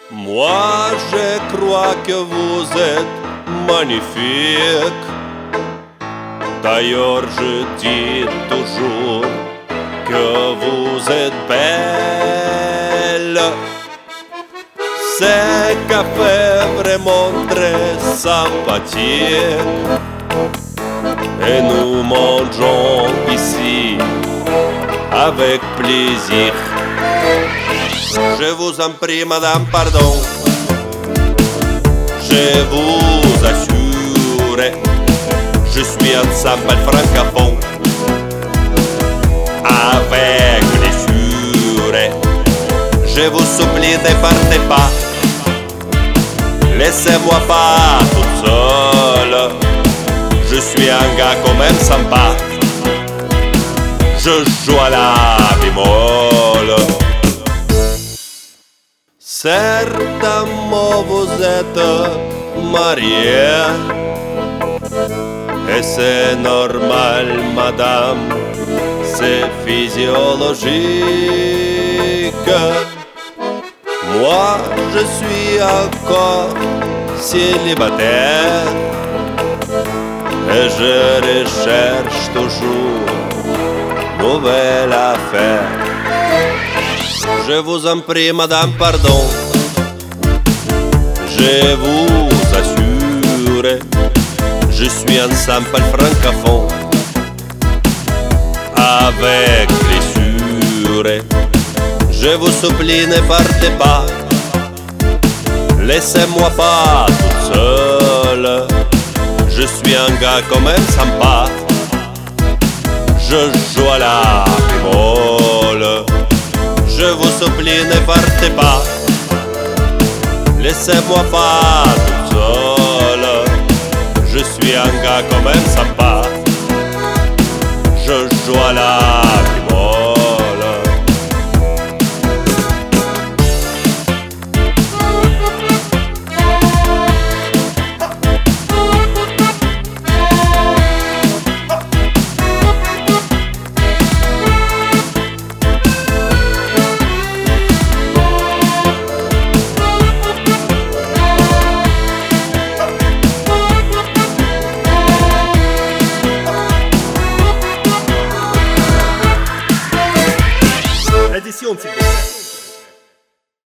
Moi je crois que vous êtes magnifique. D'ailleurs je dis toujours que vous êtes belle. C'est café vraiment très sympathique. Et nous mangeons ici avec plaisir. Je vous en prie, madame, pardon. Je vous assure, je suis ensemble francophone. Avec blessure, je vous supplie, ne partez pas. Laissez-moi pas toute seule. Je suis un gars quand même sympa. Je joue à la bémol. Certainement vous êtes marié. Et c'est normal, madame, c'est physiologique. Moi, je suis encore célibataire. Et je recherche toujours nouvelle affaire. Je vous en prie, madame, pardon. Je vous assure, je suis un simple francophone. Avec blessure, je vous supplie, ne partez pas. Laissez-moi pas toute seule. Je suis un gars quand même sympa. Je joue à la bémol. Je vous supplie, ne partez pas. Laissez-moi pas toute seule. Je suis un gars quand même sympa. Je joue à la bémol. Addition, s'il vous plaît.